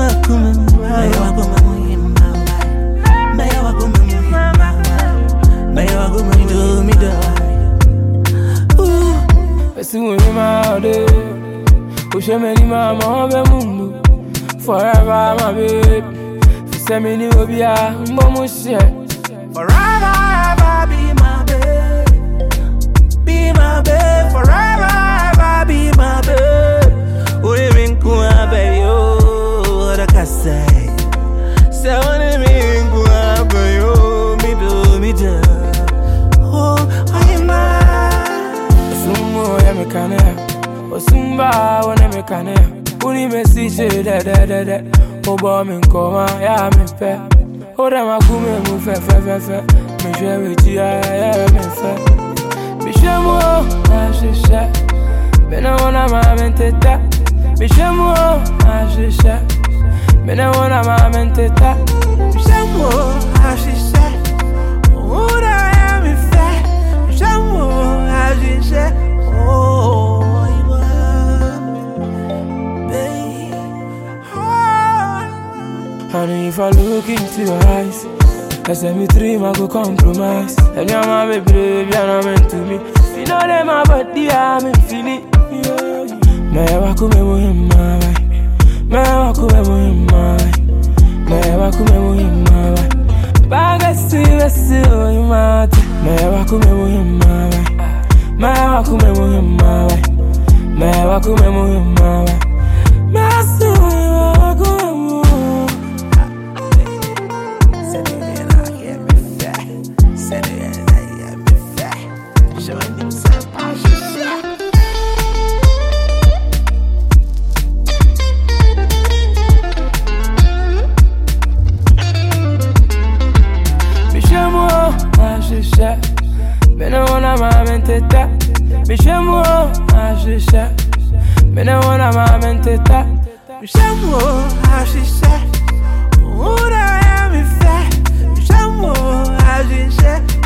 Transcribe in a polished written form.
Forever, my babe. Say me ni obia, mama share. Forever, ever be my babe. Be my babe. Forever, ever be my babe. Uri minku abe yo, da kasai. Say uri minku abe yo, mi do. Oh, I am mine. Sumo ya mekane, osumba wane mekane. Uni message da. Oba min koma ya me fe. Oda makume mu fe. Me share with you ya me fe. Me share mo na shisha. Me na wana ma menteta. Me share mo na shisha. Me na wana ma menteta. Me share mo na shisha. Oda ya me fe. Me share mo na shisha. Oh. Honey, if I look into your eyes, I say me dream I go compromise. And you're my baby, you're not meant to me. You know that my body, I'm infinite. Me wakume muhimma, me wakume muhimma, me wakume muhimma. Baga si oyimati. Me wakume muhimma, me wakume muhimma, me wakume muhimma. Masu wakume. Me no wanna ma menteta. Me shamo a shisha. Me no wanna ma menteta. Me shamo a shisha. Ura ya me fe. Me shamo a shisha.